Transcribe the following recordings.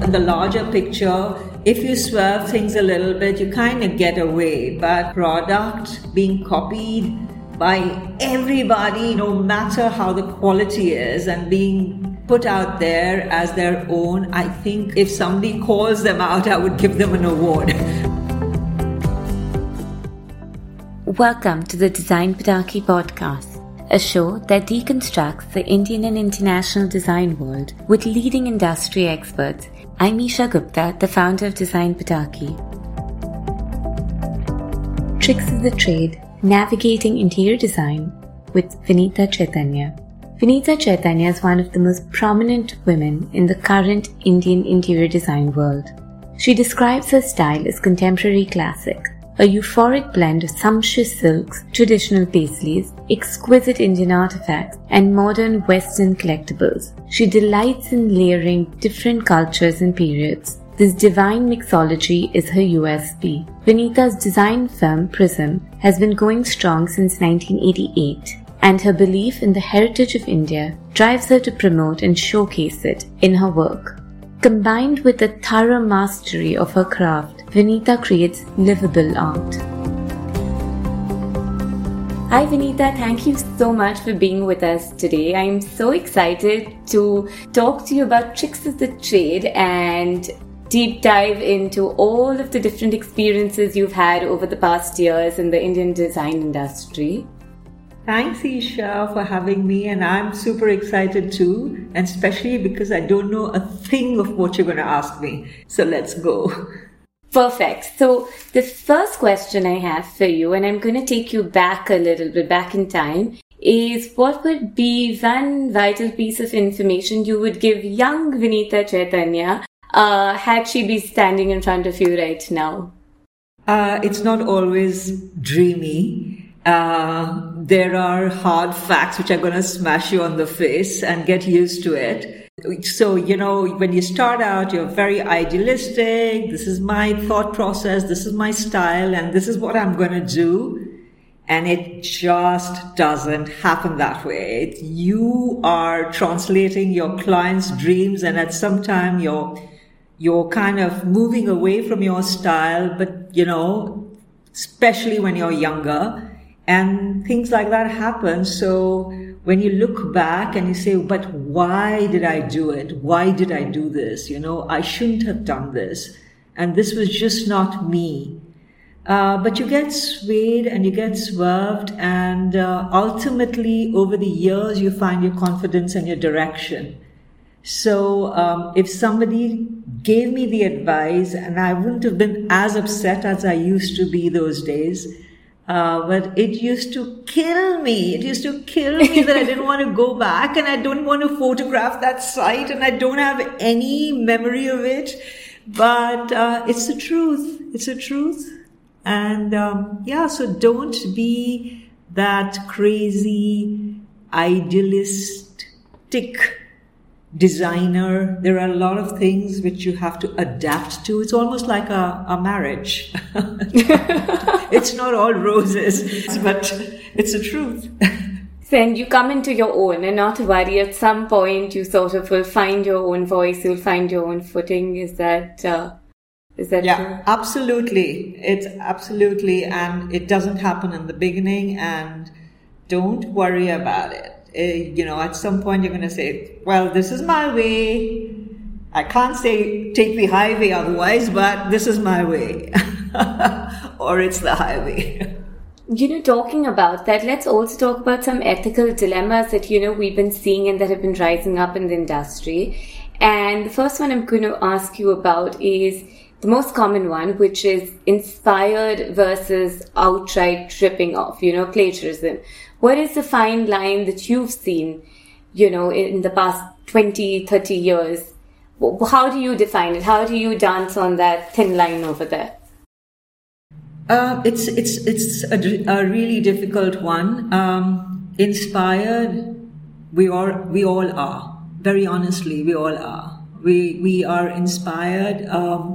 In the larger picture, if you swerve things a little bit, you kind of get away. But product being copied by everybody, no matter how the quality is, and being put out there as their own, I think if somebody calls them out, I would give them an award. Welcome to the Design Pataki podcast, a show that deconstructs the Indian and international design world with leading industry experts. I'm Isha Gupta, the founder of Design Pataki. Tricks of the Trade, Navigating Interior Design with Vinita Chaitanya. Vinita Chaitanya is one of the most prominent women in the current Indian interior design world. She describes her style as contemporary classic, a euphoric blend of sumptuous silks, traditional paisleys, exquisite Indian artifacts, and modern Western collectibles. She delights in layering different cultures and periods. This divine mixology is her USP. Vinita's design firm Prism has been going strong since 1988, and her belief in the heritage of India drives her to promote and showcase it in her work. Combined with the thorough mastery of her craft, Vinita creates livable art. Hi Vinita, thank you so much for being with us today. I'm so excited to talk to you about tricks of the trade and deep dive into all of the different experiences you've had over the past years in the Indian design industry. Thanks, Isha, for having me, and I'm super excited too, and especially because I don't know a thing of what you're going to ask me. So let's go. Perfect. So the first question I have for you, and I'm going to take you back a little bit, back in time, is what would be one vital piece of information you would give young Vinita Chaitanya had she be standing in front of you right now? It's not always dreamy. There are hard facts which are going to smash you on the face, and get used to it. So, when you start out, you're very idealistic. This is my thought process. This is my style, and this is what I'm going to do. And it just doesn't happen that way. You are translating your client's dreams, and at some time you're kind of moving away from your style, but, especially when you're younger. And things like that happen. So when you look back and you say, but why did I do it? Why did I do this? I shouldn't have done this. And this was just not me. But you get swayed and you get swerved. And ultimately, over the years, you find your confidence and your direction. So if somebody gave me the advice, and I wouldn't have been as upset as I used to be those days, but it used to kill me. It used to kill me that I didn't want to go back, and I don't want to photograph that site, and I don't have any memory of it. But it's the truth. It's the truth. And so don't be that crazy, idealistic designer. There are a lot of things which you have to adapt to. It's almost like a marriage. It's not all roses, but it's the truth. And you come into your own, and not to worry, at some point you sort of will find your own voice, you'll find your own footing. Is that true? Absolutely. It's absolutely, and it doesn't happen in the beginning, and don't worry about it. At some point you're going to say, well, this is my way. I can't say take the highway otherwise, but this is my way. Or it's the highway. Talking about that, let's also talk about some ethical dilemmas that, we've been seeing and that have been rising up in the industry. And the first one I'm going to ask you about is the most common one, which is inspired versus outright ripping off, plagiarism. What is the fine line that you've seen, in the past 20, 30 years? How do you define it? How do you dance on that thin line over there? It's a really difficult one. Inspired, we all are. Very honestly, we all are. We are inspired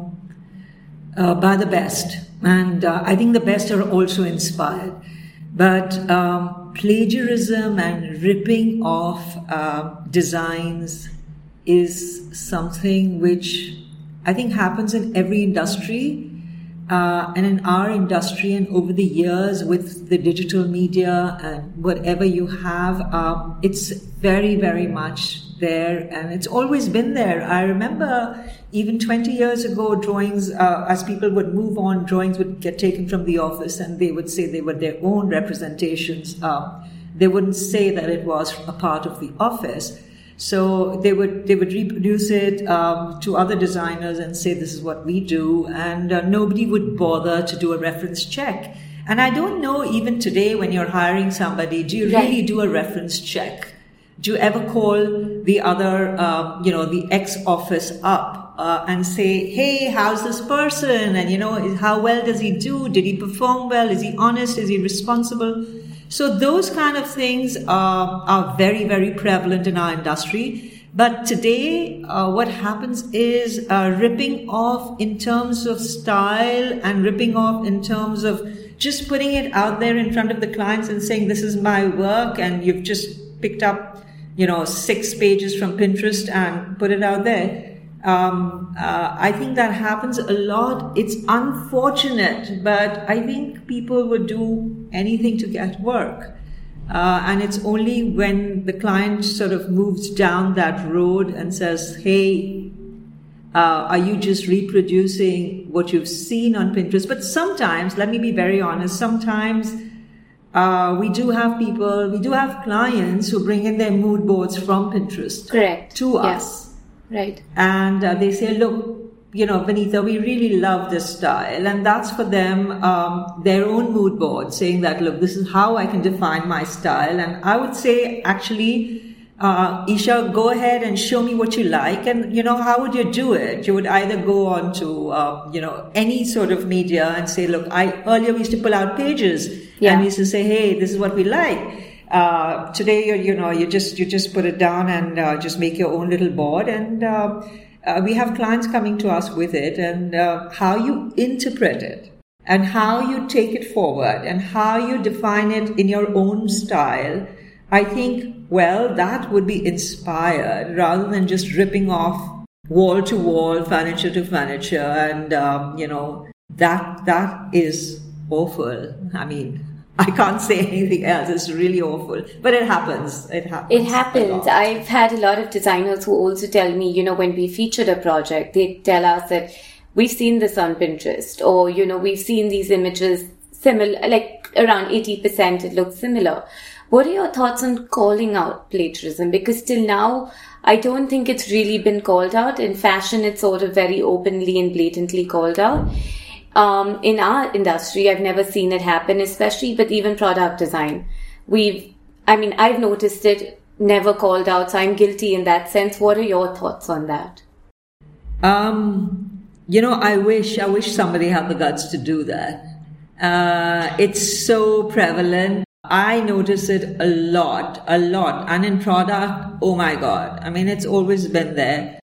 by the best, and I think the best are also inspired. But plagiarism and ripping off designs is something which I think happens in every industry. And in our industry and over the years with the digital media and whatever you have, it's very, very much there, and it's always been there. I remember even 20 years ago, drawings, as people would move on, drawings would get taken from the office and they would say they were their own representations. They wouldn't say that it was a part of the office. So they would reproduce it to other designers and say, this is what we do. And nobody would bother to do a reference check. And I don't know, even today when you're hiring somebody, do you really do a reference check? Do you ever call the other, the ex-office up and say, hey, how's this person? And, how well does he do? Did he perform well? Is he honest? Is he responsible? So those kind of things are very, very prevalent in our industry. But today, what happens is ripping off in terms of style and ripping off in terms of just putting it out there in front of the clients and saying, this is my work, and you've just picked up 6 pages from Pinterest and put it out there. I think that happens a lot. It's unfortunate, but I think people would do anything to get work. And it's only when the client sort of moves down that road and says, hey, are you just reproducing what you've seen on Pinterest? But sometimes, let me be very honest, sometimes we do have clients who bring in their mood boards from Pinterest to us. Right. And they say, look, Vinita, we really love this style. And that's for them, their own mood board, saying that, look, this is how I can define my style. And I would say, actually, Isha, go ahead and show me what you like. And, how would you do it? You would either go on to, any sort of media and say, look, earlier we used to pull out pages and we used to say, hey, this is what we like. Today, you just put it down and just make your own little board. And we have clients coming to us with it, and how you interpret it and how you take it forward and how you define it in your own style. I think, that would be inspired rather than just ripping off wall to wall, furniture to furniture. And, that is awful. I mean, I can't say anything else. It's really awful. But it happens. It happens. I've had a lot of designers who also tell me, when we featured a project, they tell us that we've seen this on Pinterest, or, we've seen these images similar, like around 80% it looks similar. What are your thoughts on calling out plagiarism? Because till now, I don't think it's really been called out. In fashion, it's sort of very openly and blatantly called out. In our industry, I've never seen it happen, especially with even product design. I've noticed it, never called out, so I'm guilty in that sense. What are your thoughts on that? I wish somebody had the guts to do that. It's so prevalent. I notice it a lot. And in product, oh my God. I mean, it's always been there.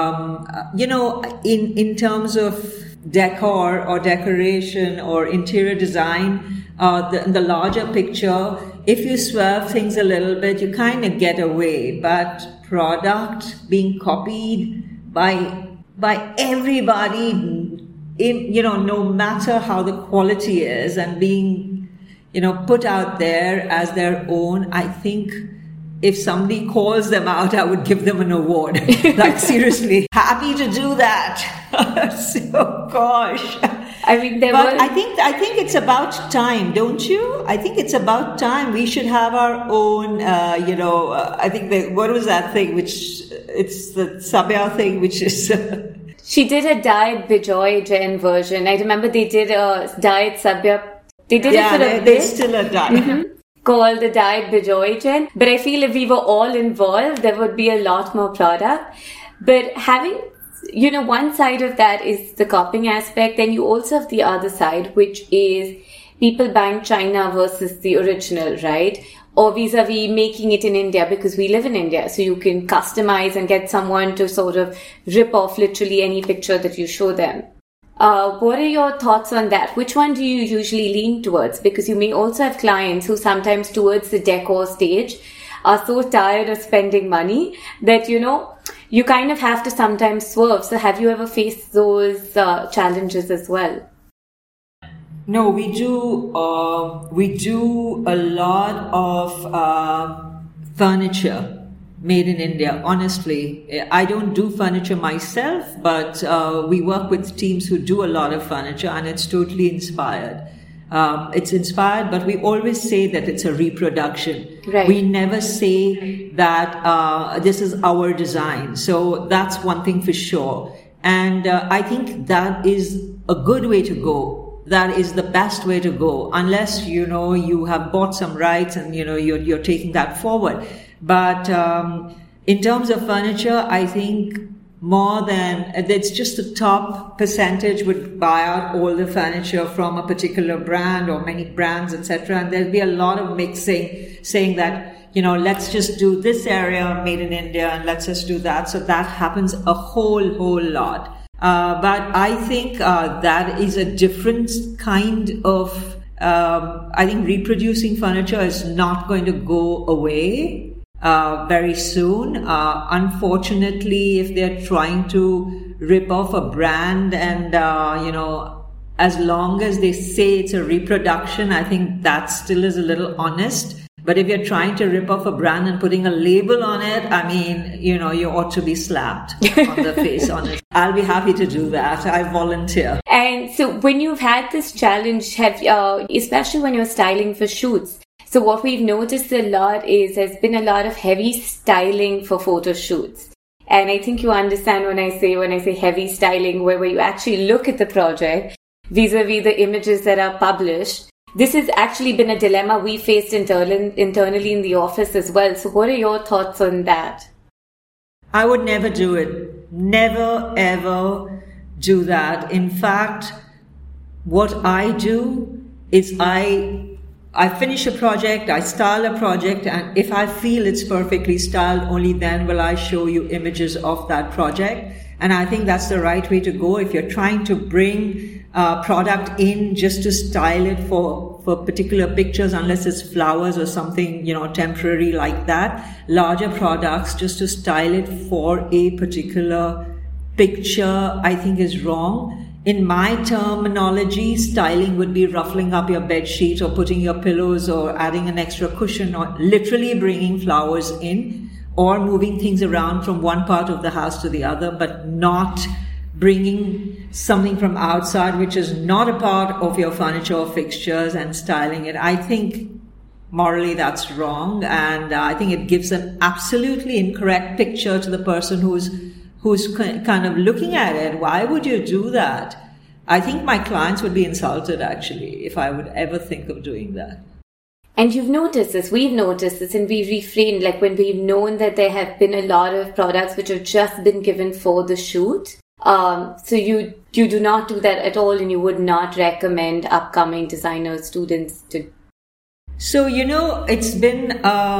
In terms of decor or decoration or interior design, the larger picture, if you swerve things a little bit, you kind of get away. But product being copied by everybody, no matter how the quality is, and being, put out there as their own, I think if somebody calls them out, I would give them an award. Like, seriously, happy to do that. So, gosh. I mean, I think it's about time, don't you? I think it's about time. We should have our own, I think what was that thing, it's the Sabya thing, which is... She did a Diet Bijoy Jain version. I remember they did a Diet Sabya. They did it for a bit. There's still a diet. Mm-hmm. Called the Diet Bijoy Jain. But I feel if we were all involved, there would be a lot more product. But having, one side of that is the copying aspect. Then you also have the other side, which is people buying China versus the original, right? Or vis-a-vis making it in India, because we live in India. So you can customize and get someone to sort of rip off literally any picture that you show them. What are your thoughts on that? Which one do you usually lean towards? Because you may also have clients who sometimes towards the decor stage are so tired of spending money that, you kind of have to sometimes swerve. So have you ever faced those challenges as well? No, we do a lot of furniture made in India. Honestly, I don't do furniture myself, but we work with teams who do a lot of furniture, and it's totally inspired. It's inspired, but we always say that it's a reproduction. Right. We never say that this is our design. So that's one thing for sure. And I think that is a good way to go. That is the best way to go, unless, you have bought some rights and, you're taking that forward. But in terms of furniture, I think it's just the top percentage would buy out all the furniture from a particular brand or many brands, etc. And there'll be a lot of mixing, saying that, let's just do this area made in India and let's just do that. So that happens a whole lot. But I think that is a different kind of, I think reproducing furniture is not going to go away very soon. Unfortunately, if they're trying to rip off a brand and, as long as they say it's a reproduction, I think that still is a little honest. But if you're trying to rip off a brand and putting a label on it, I mean, you ought to be slapped on the face on it. I'll be happy to do that. I volunteer. And so when you've had this challenge, especially when you're styling for shoots, so what we've noticed a lot is there's been a lot of heavy styling for photo shoots. And I think you understand when I say heavy styling, where you actually look at the project vis-a-vis the images that are published. This has actually been a dilemma we faced internally in the office as well. So what are your thoughts on that? I would never do it. Never, ever do that. In fact, what I do is I finish a project, I style a project, and if I feel it's perfectly styled, only then will I show you images of that project. And I think that's the right way to go. If you're trying to bring product in just to style it for particular pictures, unless it's flowers or something, temporary like that, larger products just to style it for a particular picture, I think is wrong. In my terminology, styling would be ruffling up your bed sheet or putting your pillows or adding an extra cushion or literally bringing flowers in or moving things around from one part of the house to the other, but not bringing something from outside which is not a part of your furniture or fixtures and styling it. I think morally that's wrong, and I think it gives an absolutely incorrect picture to the person who's kind of looking at it. Why would you do that? I think my clients would be insulted, actually, if I would ever think of doing that. And you've noticed this, we've noticed this, and we refrained, like when we've known that there have been a lot of products which have just been given for the shoot. So you do not do that at all, and you would not recommend upcoming designer students to. So, it's been,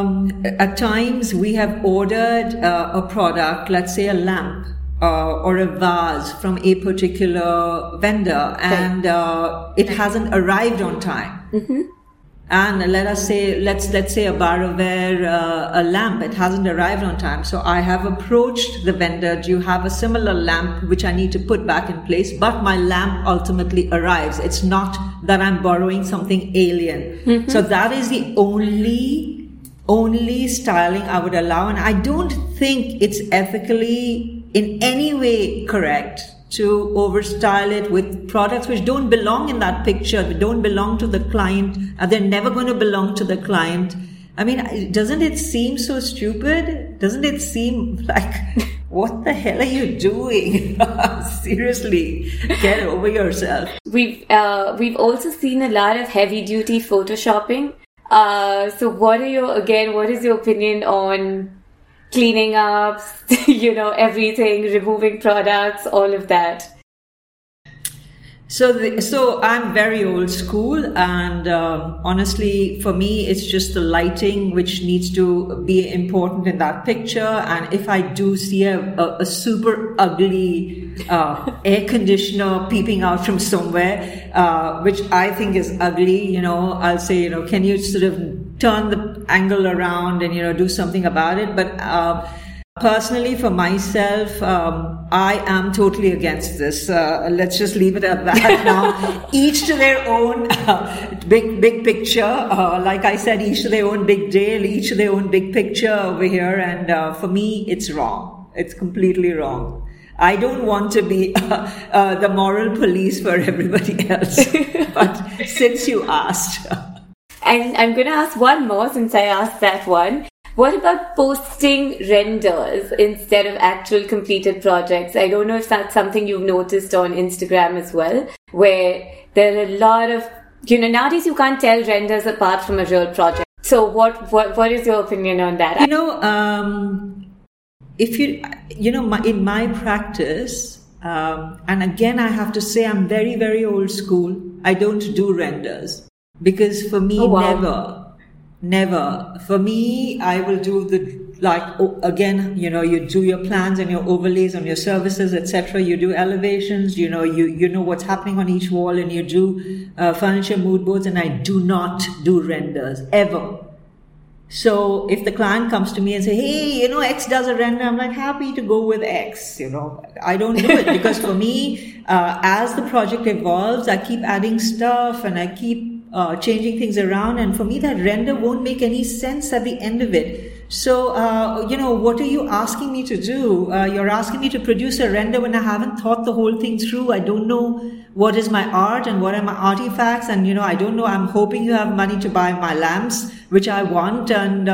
at times we have ordered a product, let's say a lamp or a vase from a particular vendor, and it hasn't arrived on time. Mm-hmm. And let's say a Barovare a lamp, it hasn't arrived on time. So I have approached the vendor, do you have a similar lamp which I need to put back in place? But my lamp ultimately arrives. It's not that I'm borrowing something alien. Mm-hmm. So that is the only styling I would allow. And I don't think it's ethically in any way correct to overstyle it with products which don't belong in that picture, they don't belong to the client, and they're never going to belong to the client. I mean, doesn't it seem so stupid? Doesn't it seem like, what the hell are you doing? Seriously, get over yourself. We've also seen a lot of heavy duty photoshopping. So what is your opinion on cleaning up, everything, removing products, all of that? So I'm very old school, and honestly, for me, it's just the lighting which needs to be important in that picture. And if I do see a super ugly air conditioner peeping out from somewhere, which I think is ugly, I'll say, can you sort of turn the angle around and do something about it? But Personally, for myself, I am totally against this. Let's just leave it at that now. Each to their own big picture. Like I said, each to their own big deal, each to their own big picture over here. And for me, it's wrong. It's completely wrong. I don't want to be the moral police for everybody else. But since you asked. And I'm going to ask one more since I asked that one. What about posting renders instead of actual completed projects? I don't know if that's something you've noticed on Instagram as well, where there are a lot of, nowadays you can't tell renders apart from a real project. So what is your opinion on that? If in my practice, and again, I have to say I'm very, very old school. I don't do renders because for me, Never. For me, I will do you do your plans and your overlays on your services, etc. You do elevations, you know what's happening on each wall, and you do furniture mood boards, and I do not do renders, ever. So if the client comes to me and say, hey, X does a render, I'm like, happy to go with X, I don't do it because for me, as the project evolves, I keep adding stuff and I keep changing things around, and for me that render won't make any sense at the end of it. So, what are you asking me to do? You're asking me to produce a render when I haven't thought the whole thing through. I don't know what is my art and what are my artifacts, and I don't know. I'm hoping you have money to buy my lamps, which I want, and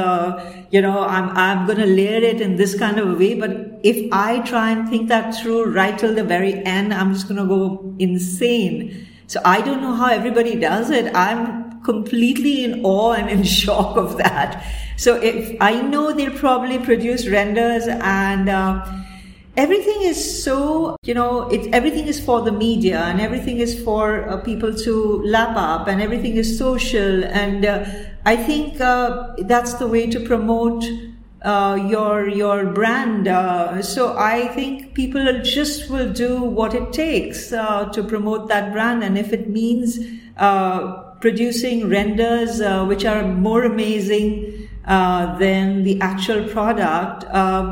I'm going to layer it in this kind of a way. But if I try and think that through right till the very end, I'm just going to go insane. So I don't know how everybody does it. I'm completely in awe and in shock of that. So if I know they'll probably produce renders, and everything is so, everything is for the media, and everything is for people to lap up, and everything is social. And I think that's the way to promote your brand. So I think people will do what it takes to promote that brand. And if it means producing renders which are more amazing than the actual product,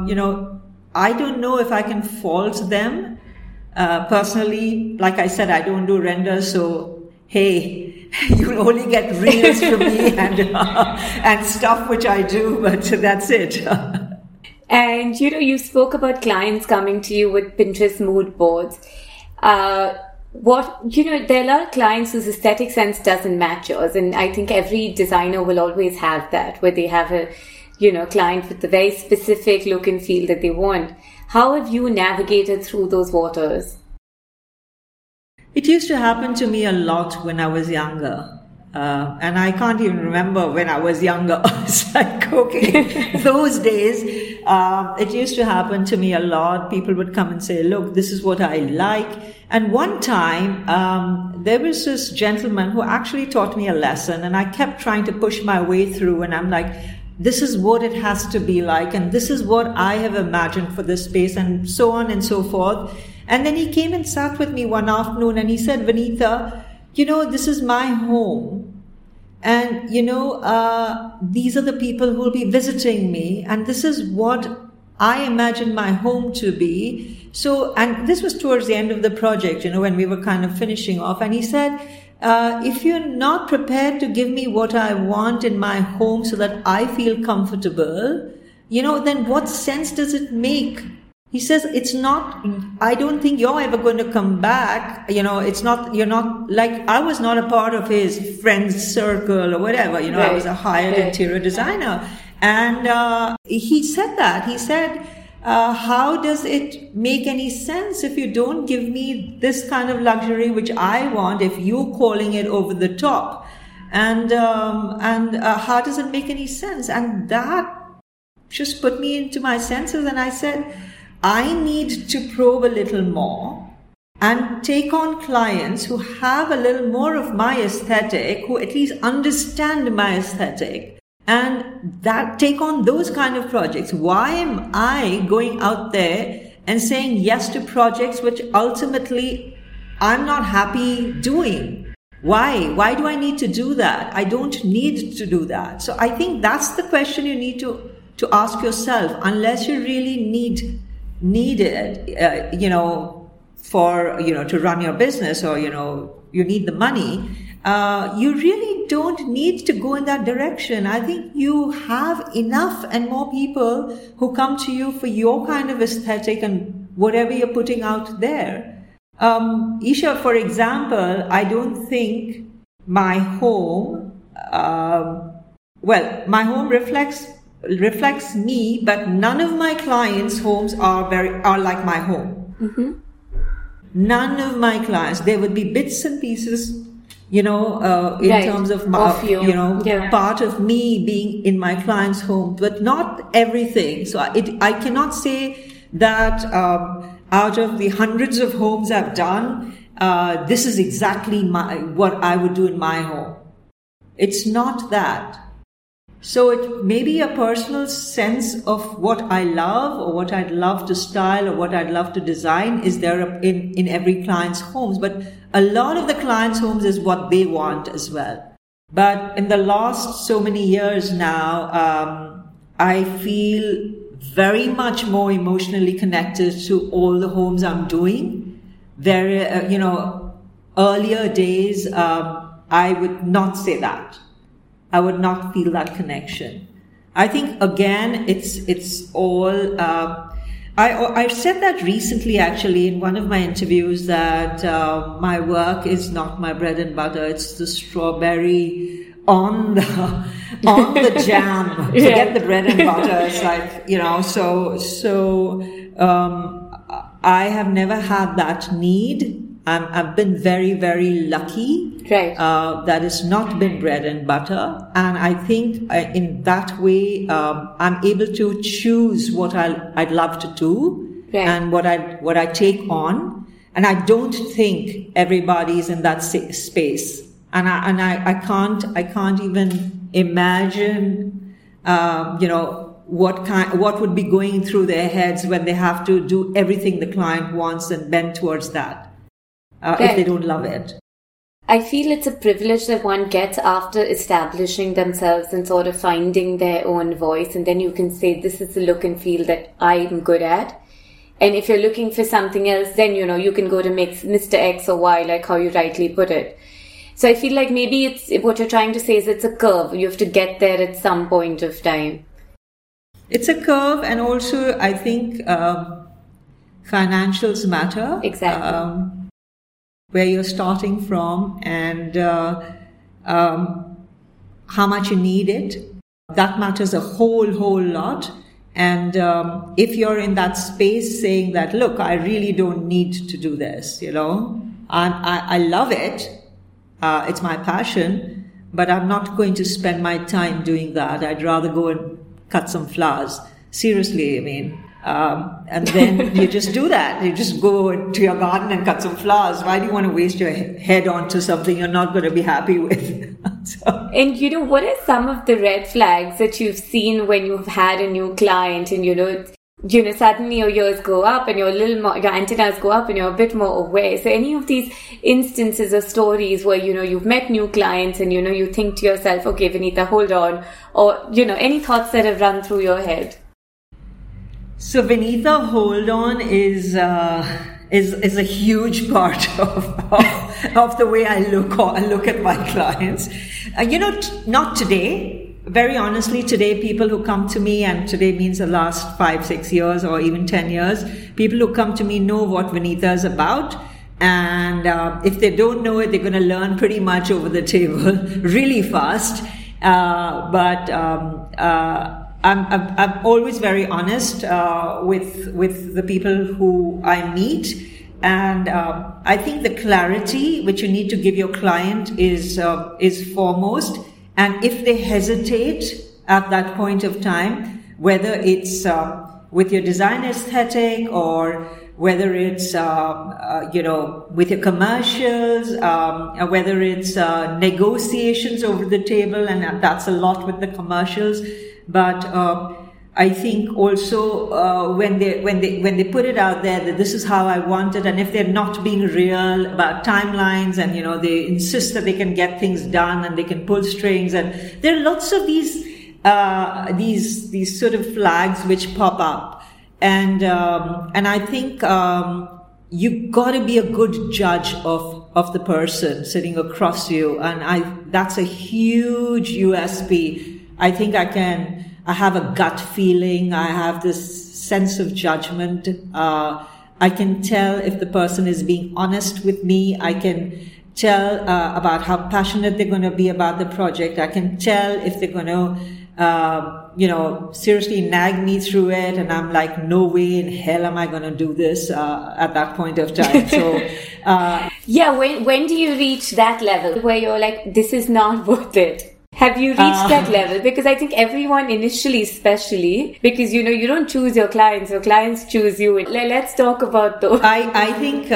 I don't know if I can fault them. Personally, like I said, I don't do renders, so hey, you'll only get reels from me and stuff which I do, but that's it. And you spoke about clients coming to you with Pinterest mood boards. There are a lot of clients whose aesthetic sense doesn't match yours, and I think every designer will always have that, where they have a client with a very specific look and feel that they want. How have you navigated through those waters? It used to happen to me a lot when I was younger. And I can't even remember when I was younger. It's like, okay, those days, it used to happen to me a lot. People would come and say, look, this is what I like. And one time, there was this gentleman who actually taught me a lesson, and I kept trying to push my way through, and I'm like, this is what it has to be like, and this is what I have imagined for this space, and so on and so forth. And then he came and sat with me one afternoon, and he said, Vinita, this is my home. And, these are the people who will be visiting me. And this is what I imagine my home to be. So, and this was towards the end of the project, when we were kind of finishing off. And he said, if you're not prepared to give me what I want in my home so that I feel comfortable, then what sense does it make? He says, I don't think you're ever going to come back. You're not like, I was not a part of his friends circle or whatever, right. I was a hired interior designer. And he said that. He said, how does it make any sense if you don't give me this kind of luxury which I want, if you're calling it over the top? And how does it make any sense? And that just put me into my senses, and I said, I need to probe a little more and take on clients who have a little more of my aesthetic, who at least understand my aesthetic, and that take on those kind of projects. Why am I going out there and saying yes to projects which ultimately I'm not happy doing? Why? Why do I need to do that? I don't need to do that. So I think that's the question you need to to ask yourself, unless you really need it, to run your business, or, you need the money, you really don't need to go in that direction. I think you have enough and more people who come to you for your kind of aesthetic and whatever you're putting out there. Isha, for example, I don't think my home, my home reflects me, but none of my clients' homes are like my home. Mm-hmm. None of my clients. There would be bits and pieces, in terms of part of me being in my client's home, but not everything. So I cannot say that out of the hundreds of homes I've done, this is exactly what I would do in my home. It's not that. So it may be a personal sense of what I love, or what I'd love to style, or what I'd love to design is there in every client's homes. But a lot of the clients' homes is what they want as well. But in the last so many years now, I feel very much more emotionally connected to all the homes I'm doing. Earlier days, I would not say that. I would not feel that connection. I think, again, it's all... I said that recently, actually, in one of my interviews, that my work is not my bread and butter. It's the strawberry on the jam. Forget the bread and butter. It's like, I have never had that need. I've been very, very lucky. Right. That has not been bread and butter. And I think in that way, I'm able to choose what I'd love to do, right, and what I take on. And I don't think everybody's in that space. And I can't even imagine, what would be going through their heads when they have to do everything the client wants and bend towards that. If they don't love it. I feel it's a privilege that one gets after establishing themselves and sort of finding their own voice, and then you can say, this is the look and feel that I'm good at. And if you're looking for something else, then, you can go to Mr. X or Y, like how you rightly put it. So I feel like maybe it's what you're trying to say is it's a curve. You have to get there at some point of time. It's a curve, and also I think financials matter. Exactly. Where you're starting from, and how much you need it. That matters a whole lot. And if you're in that space saying that, look, I really don't need to do this, I love it. It's my passion, but I'm not going to spend my time doing that. I'd rather go and cut some flowers. Seriously, I mean. And then you just do that. You just go to your garden and cut some flowers. Why do you want to waste your head onto something you're not going to be happy with? And what are some of the red flags that you've seen when you've had a new client and, suddenly your ears go up and your antennas go up and you're a bit more aware? So any of these instances or stories where, you've met new clients and, you think to yourself, okay, Vinita, hold on. Or, any thoughts that have run through your head? So Vinita, hold on is a huge part of the way I look at my clients. Not today. Very honestly, today people who come to me, and today means the last 5-6 years or even 10 years, people who come to me know what Vinita is about. And if they don't know it, they're going to learn pretty much over the table really fast. I'm always very honest with the people who I meet, and I think the clarity which you need to give your client is foremost. And if they hesitate at that point of time, whether it's with your design aesthetic or whether it's with your commercials, or whether it's negotiations over the table, and that's a lot with the commercials. But I think also when they put it out there that this is how I want it, and if they're not being real about timelines, and they insist that they can get things done and they can pull strings, and there are lots of these these sort of flags which pop up, and I think you got to be a good judge of the person sitting across you, and that's a huge USP. I think I have a gut feeling. I have this sense of judgment. I can tell if the person is being honest with me. I can tell about how passionate they're going to be about the project. I can tell if they're going to, seriously nag me through it. And I'm like, no way in hell am I going to do this at that point of time. So, when do you reach that level where you're like, this is not worth it? Have you reached that level? Because I think everyone initially, especially, because, you don't choose your clients choose you. Let's talk about those. I think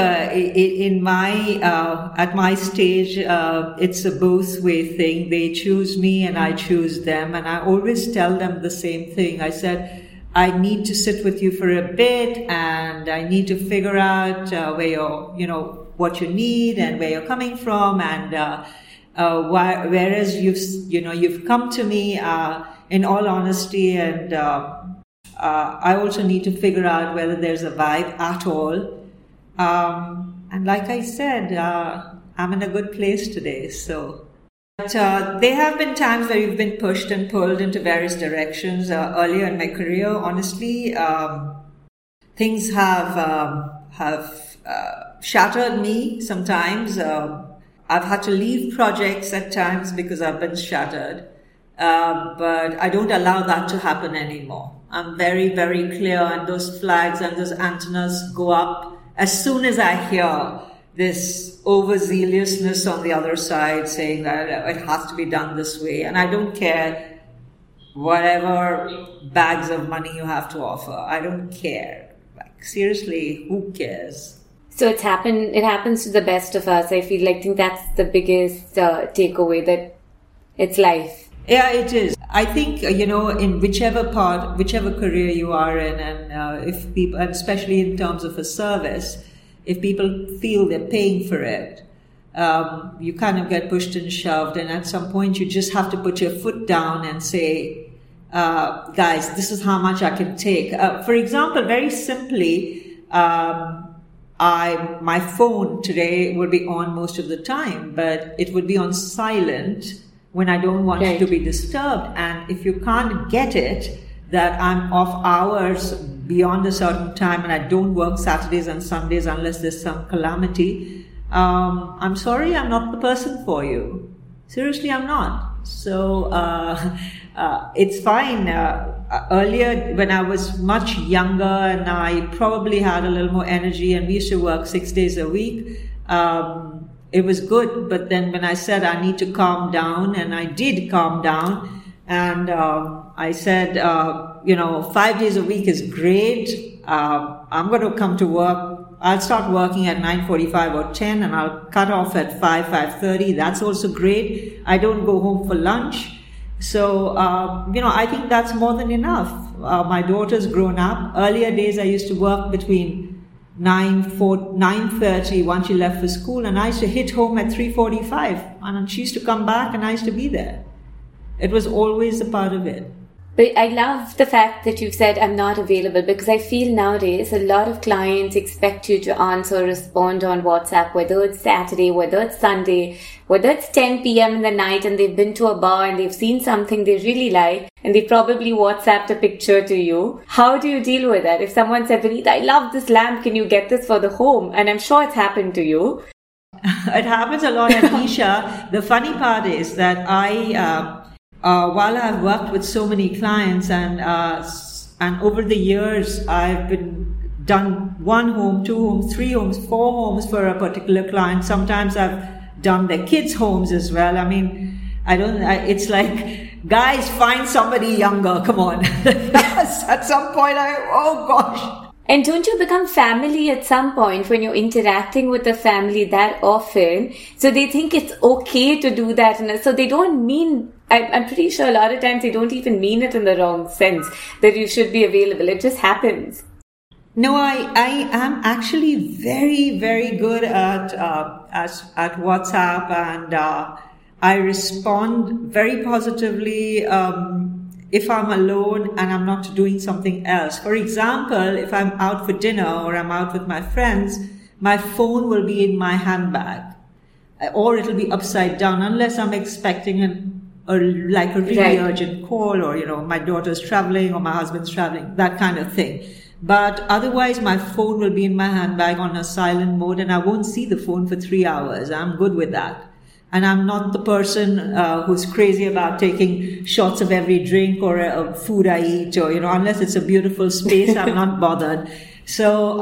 at my stage, it's a both way thing. They choose me and I choose them. And I always tell them the same thing. I said, I need to sit with you for a bit and I need to figure out what you need and where you're coming from, and whereas you've come to me in all honesty, and I also need to figure out whether there's a vibe at all. And like I said, I'm in a good place today. So, but there have been times where you've been pushed and pulled into various directions. Earlier in my career, honestly, things have shattered me sometimes. I've had to leave projects at times because I've been shattered, but I don't allow that to happen anymore. I'm very, very clear, and those flags and those antennas go up as soon as I hear this overzealousness on the other side saying that it has to be done this way. And I don't care whatever bags of money you have to offer. I don't care. Like, seriously, who cares? So it happens to the best of us. I think that's the biggest takeaway, that it's life. Yeah, it is. I think, in whichever career you are in, and if people, and especially in terms of a service, if people feel they're paying for it, you kind of get pushed and shoved. And at some point you just have to put your foot down and say, guys, this is how much I can take. For example, very simply, my phone today would be on most of the time, but it would be on silent when I don't want it to be disturbed. And if you can't get it, that I'm off hours beyond a certain time and I don't work Saturdays and Sundays unless there's some calamity, I'm sorry, I'm not the person for you. Seriously, I'm not. So it's fine. Earlier, when I was much younger and I probably had a little more energy and we used to work 6 days a week, it was good. But then when I said I need to calm down, and I did calm down, and I said, 5 days a week is great. I'm going to come to work. I'll start working at 9:45 or 10 and I'll cut off at 5:30. That's also great. I don't go home for lunch. So, I think that's more than enough. My daughter's grown up. Earlier days, I used to work between 9:30 once she left for school, and I used to hit home at 3:45, and she used to come back and I used to be there. It was always a part of it. But I love the fact that you've said I'm not available, because I feel nowadays a lot of clients expect you to answer or respond on WhatsApp, whether it's Saturday, whether it's Sunday, whether it's 10 p.m. in the night and they've been to a bar and they've seen something they really like and they probably WhatsApped a picture to you. How do you deal with that? If someone said, Vineeta, I love this lamp, can you get this for the home? And I'm sure it's happened to you. It happens a lot, Anisha. The funny part is that while I've worked with so many clients and over the years I've done 1 home, 2 homes, 3 homes, 4 homes for a particular client. Sometimes I've done their kids' homes as well. I mean, it's like, guys, find somebody younger. Come on. At some point, oh gosh. And don't you become family at some point when you're interacting with the family that often? So they think it's okay to do that. And so they don't mean, I'm pretty sure a lot of times they don't even mean it in the wrong sense, that you should be available. It just happens. No, I am actually very, very good at WhatsApp, and I respond very positively. if I'm alone and I'm not doing something else. For example, if I'm out for dinner or I'm out with my friends, my phone will be in my handbag, or it'll be upside down unless I'm expecting a really urgent call, or, my daughter's traveling or my husband's traveling, that kind of thing. But otherwise, my phone will be in my handbag on a silent mode, and I won't see the phone for 3 hours. I'm good with that. And I'm not the person who's crazy about taking shots of every drink or food I eat, or, unless it's a beautiful space, I'm not bothered. So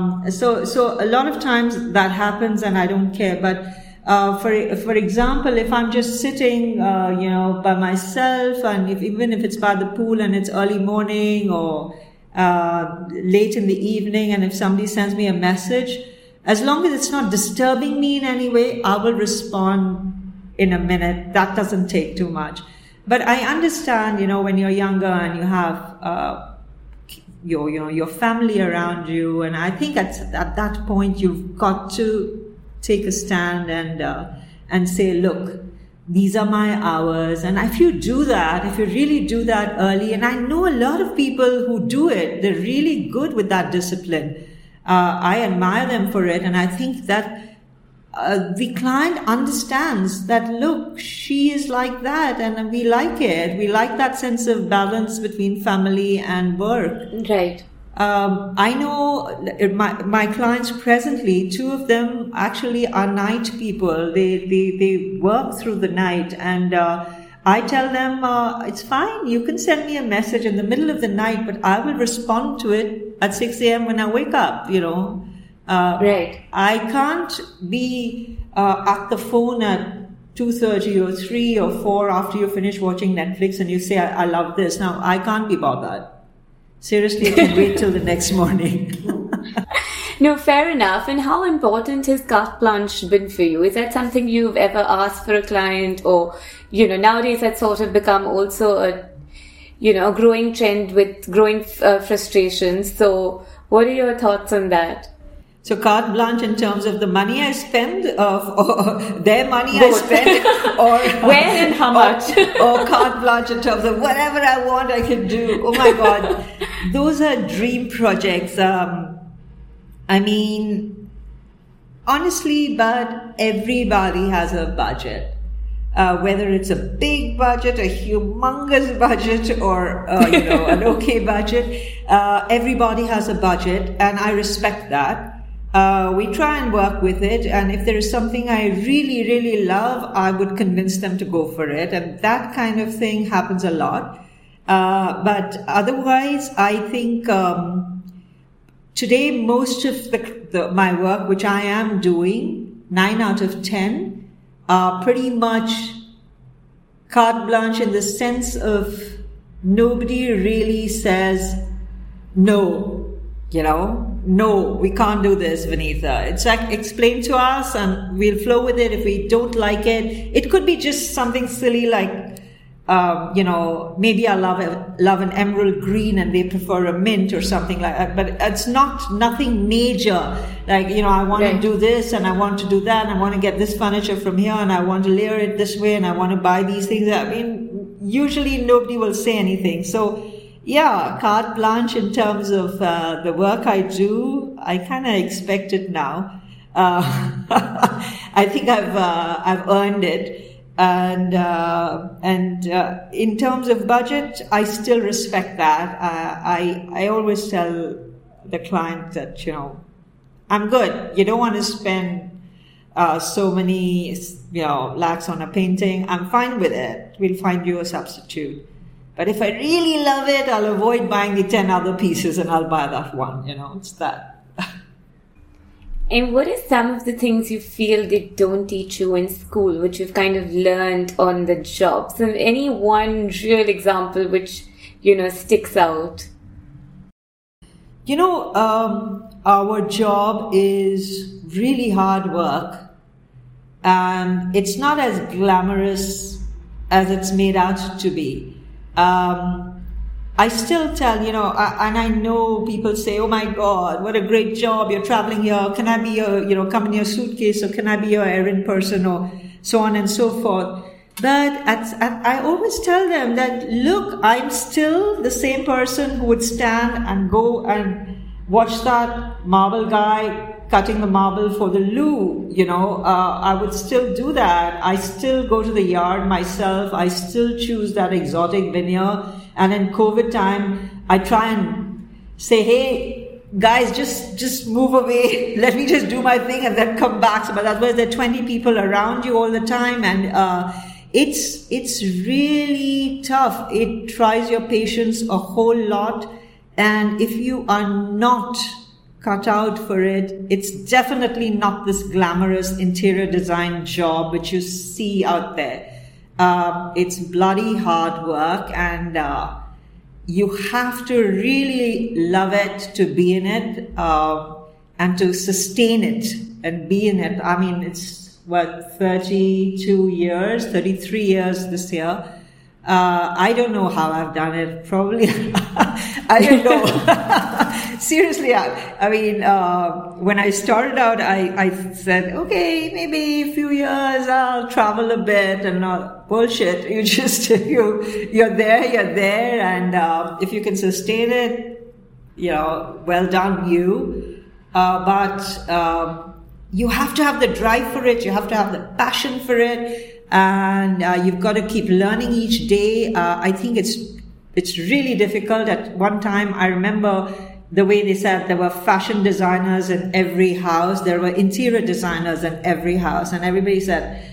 a lot of times that happens and I don't care. But for example, if I'm just sitting, by myself, and even if it's by the pool and it's early morning or late in the evening, and if somebody sends me a message, as long as it's not disturbing me in any way, I will respond in a minute. That doesn't take too much. But I understand, when you're younger and you have your family around you, and I think at that point you've got to take a stand and say, look, these are my hours. And if you really do that early, and I know a lot of people who do it, they're really good with that discipline. I admire them for it, and I think that the client understands that, look, she is like that, and we like it. We like that sense of balance between family and work. Right. I know my clients presently, 2 of them actually are night people. They work through the night, and I tell them, it's fine, you can send me a message in the middle of the night, but I will respond to it at 6 a.m. when I wake up, Right. I can't be at the phone at 2:30 or 3 or 4 after you finish watching Netflix and you say, I love this. Now, I can't be bothered. Seriously, I can wait till the next morning. No, fair enough. And how important has carte blanche been for you? Is that something you've ever asked for a client, or, nowadays that's sort of become also a growing trend with growing frustrations. So what are your thoughts on that? So carte blanche in terms of the money I spend, or their money Both. I spend, or where and how much, or carte blanche in terms of whatever I want I can do. Oh my God, those are dream projects. Honestly, but everybody has a budget. Whether it's a big budget, a humongous budget, or an okay budget, everybody has a budget, and I respect that. We try and work with it, and if there is something I really, really love, I would convince them to go for it, and that kind of thing happens a lot. But otherwise, I think today most of my work, which I am doing, 9 out of 10, are pretty much carte blanche in the sense of nobody really says no. No, we can't do this, Vineetha. It's like, explain to us and we'll flow with it. If we don't like it, it could be just something silly like, maybe I love an emerald green and they prefer a mint or something like that. But it's nothing major. Like, I want to do this and I want to do that and I want to get this furniture from here and I want to layer it this way and I want to buy these things. Usually nobody will say anything. So, yeah, carte blanche in terms of the work I do, I kind of expect it now. I think I've earned it, and in terms of budget, I still respect that. I always tell the client that I'm good. You don't want to spend so many lakhs on a painting. I'm fine with it. We'll find you a substitute. But if I really love it, I'll avoid buying the 10 other pieces and I'll buy that one. It's that. And what are some of the things you feel they don't teach you in school, which you've kind of learned on the job? So any one real example which, sticks out? Our job is really hard work. And it's not as glamorous as it's made out to be. I still tell, and I know people say, oh my God, what a great job. You're traveling here. Can I be come in your suitcase, or can I be your errand person, or so on and so forth. But I always tell them that, look, I'm still the same person who would stand and go and watch that marble guy cutting the marble for the loo. I would still do that. I still go to the yard myself. I still choose that exotic veneer. And in COVID time, I try and say, hey, guys, just move away. Let me just do my thing and then come back. But otherwise, there are 20 people around you all the time. And it's really tough. It tries your patience a whole lot. And if you are not cut out for it, it's definitely not this glamorous interior design job which you see out there. It's bloody hard work, and you have to really love it to be in it, and to sustain it and be in it. I mean, it's 33 years this year. I don't know how I've done it. Probably, I don't know. Seriously, I mean, when I started out, I said, okay, maybe a few years I'll travel a bit, and not bullshit. You just, you're there, and if you can sustain it, well done you. But you have to have the drive for it. You have to have the passion for it. And you've got to keep learning each day. I think it's really difficult. At one time, I remember the way they said there were fashion designers in every house. There were interior designers in every house. And everybody said,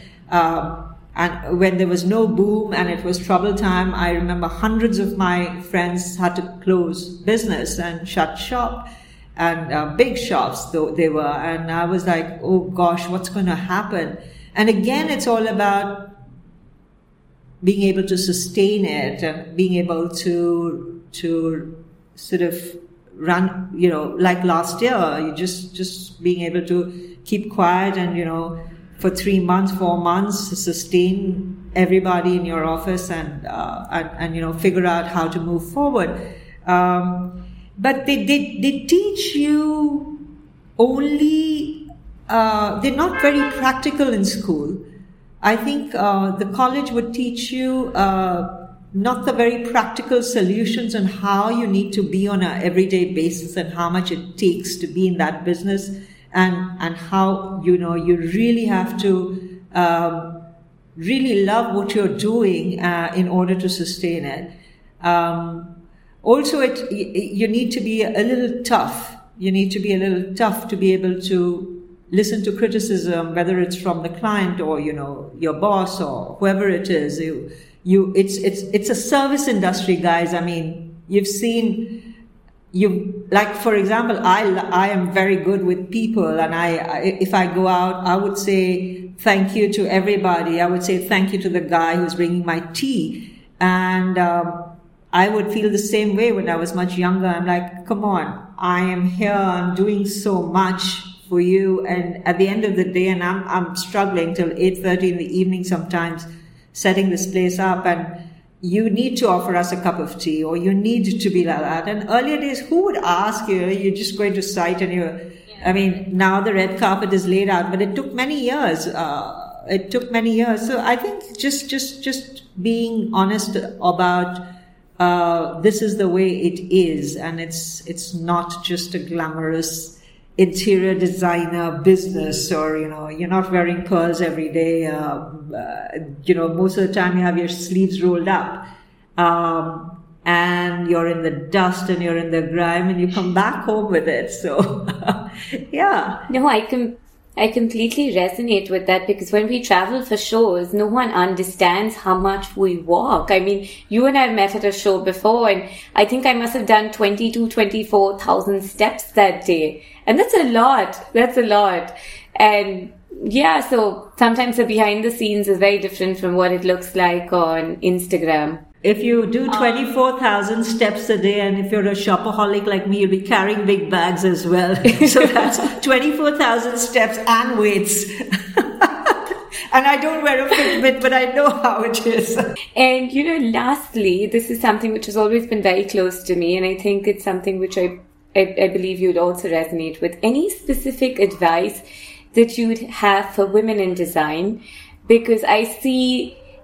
and when there was no boom and it was trouble time, I remember hundreds of my friends had to close business and shut shop. And big shops, though they were. And I was like, oh gosh, what's going to happen? And again, it's all about being able to sustain it and being able to sort of run, like last year, you just being able to keep quiet and, for 3 months, 4 months, sustain everybody in your office and figure out how to move forward. But they teach you only. They're not very practical in school. I think the college would teach you not the very practical solutions on how you need to be on an everyday basis and how much it takes to be in that business, and how you really have to really love what you're doing in order to sustain it. Also, you need to be a little tough. You need to be a little tough to be able to listen to criticism, whether it's from the client or, your boss or whoever it is. It's a service industry, guys. I mean, you've seen, for example, I am very good with people, and if I go out, I would say thank you to everybody. I would say thank you to the guy who's bringing my tea. And, I would feel the same way when I was much younger. I'm like, come on, I am here. I'm doing so much for you, and at the end of the day, and I'm struggling till 8:30 in the evening sometimes, setting this place up, and you need to offer us a cup of tea, or you need to be like that. And earlier days, who would ask you? You're just going to site, and I mean, now the red carpet is laid out, but it took many years. So I think just being honest about this is the way it is, and it's not just a glamorous interior designer business, or you're not wearing pearls every day. Most of the time you have your sleeves rolled up, and you're in the dust and you're in the grime, and you come back home with it. So yeah. No, I completely resonate with that, because when we travel for shows, no one understands how much we walk. I mean, you and I have met at a show before, and I think I must have done 24,000 steps that day. And that's a lot. And yeah, so sometimes the behind the scenes is very different from what it looks like on Instagram. If you do 24,000 steps a day, and if you're a shopaholic like me, you'll be carrying big bags as well. So that's 24,000 steps and weights. And I don't wear a Fitbit, but I know how it is. And, lastly, this is something which has always been very close to me, and I think it's something which I believe you'd also resonate with. Any specific advice that you'd have for women in design? Because I see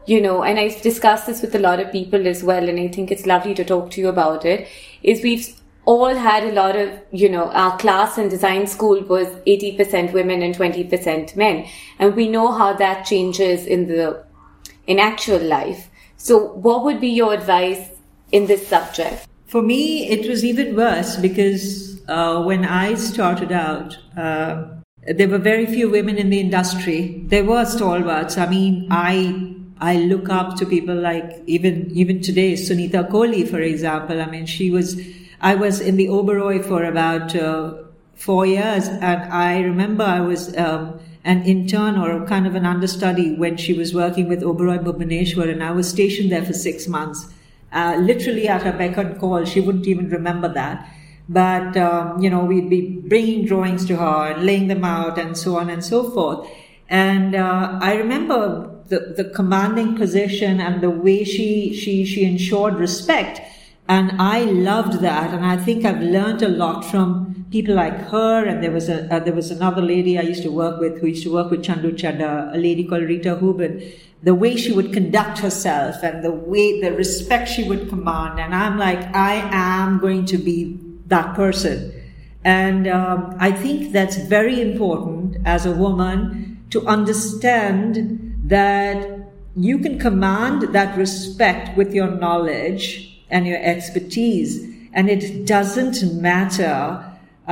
and I've discussed this with a lot of people as well, and I think it's lovely to talk to you about it, is we've all had a lot of, our class in design school was 80% women and 20% men. And we know how that changes in actual life. So what would be your advice in this subject? For me, it was even worse because when I started out, there were very few women in the industry. There were stalwarts. I mean, I look up to people like even today, Sunita Kohli, for example. I mean, I was in the Oberoi for about 4 years, and I remember I was an intern or kind of an understudy when she was working with Oberoi Bhubaneswar, and I was stationed there for 6 months, literally at her beck and call. She wouldn't even remember that. But, we'd be bringing drawings to her and laying them out and so on and so forth. And I remember the commanding position and the way she ensured respect. And I loved that. And I think I've learned a lot from people like her. And there was another lady I used to work with who used to work with Chandu Chadda, a lady called Rita Huben. The way she would conduct herself and the respect she would command. And I'm like, I am going to be that person. And I think that's very important as a woman to understand that you can command that respect with your knowledge and your expertise, and it doesn't matter.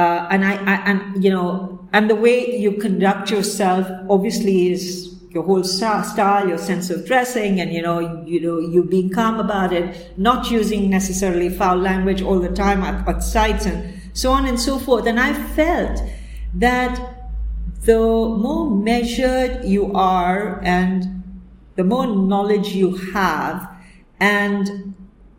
And the way you conduct yourself obviously is your whole style, your sense of dressing, and you being calm about it, not using necessarily foul language all the time at sites and so on and so forth. And I felt that the more measured you are and the more knowledge you have, and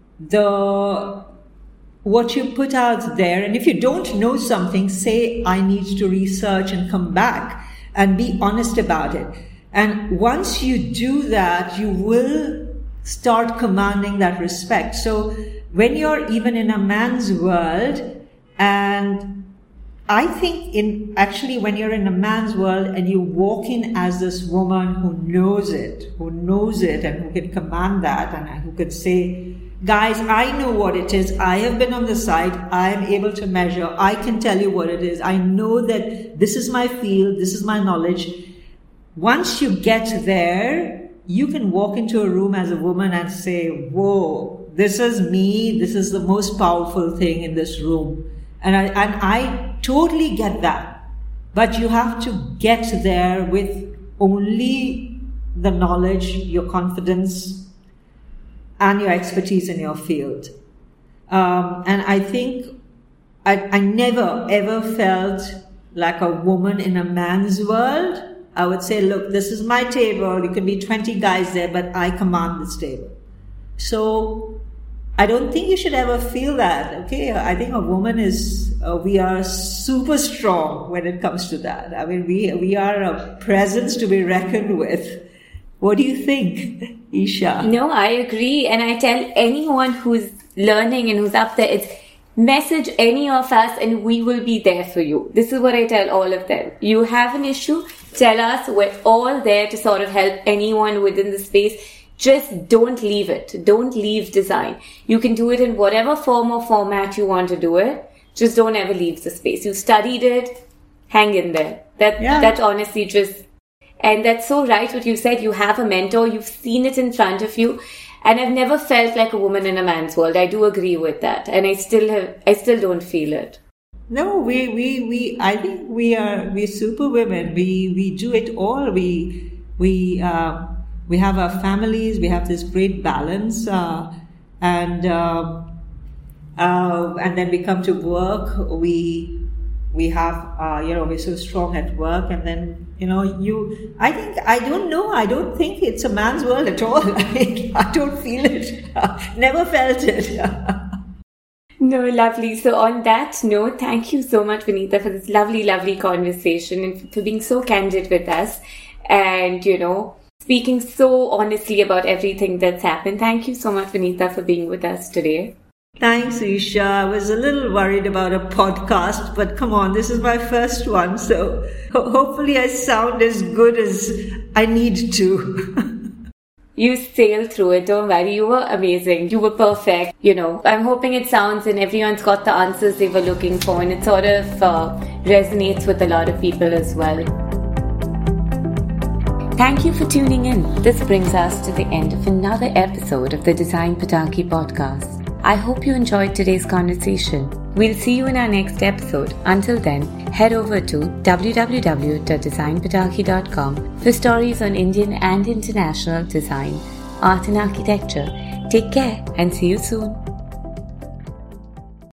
what you put out there, and if you don't know something, say, I need to research and come back and be honest about it. And once you do that, you will start commanding that respect. So when you're even in a man's world, and I think when you're in a man's world and you walk in as this woman who knows it and who can command that and who can say, guys, I know what it is. I have been on the site. I am able to measure. I can tell you what it is. I know that this is my field. This is my knowledge. Once you get there, you can walk into a room as a woman and say, whoa, this is me. This is the most powerful thing in this room. And I totally get that. But you have to get there with only the knowledge, your confidence, and your expertise in your field. And I think I never ever felt like a woman in a man's world. I would say, look, this is my table. You can be 20 guys there, but I command this table. So I don't think you should ever feel that. Okay, I think a woman we are super strong when it comes to that. I mean, we are a presence to be reckoned with. What do you think, Isha? No, I agree. And I tell anyone who's learning and who's up there, it's message any of us and we will be there for you. This is what I tell all of them. You have an issue, tell us. We're all there to sort of help anyone within the space. Just don't leave it. Don't leave design. You can do it in whatever form or format you want to do it. Just don't ever leave the space. You studied it. Hang in there. That honestly just... And that's so right what you said. You have a mentor. You've seen it in front of you. And I've never felt like a woman in a man's world. I do agree with that. And I still don't feel it. No, I think we're super women. We do it all. We have our families. We have this great balance. And then we come to work. We have, we're so strong at work, and then, I don't think it's a man's world at all. I don't feel it. Never felt it. No, lovely. So on that note, thank you so much, Vinita, for this lovely, lovely conversation and for being so candid with us and, speaking so honestly about everything that's happened. Thank you so much, Vinita, for being with us today. Thanks, Isha. I was a little worried about a podcast, but come on, this is my first one, so hopefully I sound as good as I need to. You sailed through it. Don't worry. You were amazing. You were perfect. I'm hoping it sounds and everyone's got the answers they were looking for, and it sort of resonates with a lot of people as well. Thank you for tuning in. This brings us to the end of another episode of the Design Pataki podcast. I hope you enjoyed today's conversation. We'll see you in our next episode. Until then, head over to www.designpataki.com for stories on Indian and international design, art and architecture. Take care and see you soon.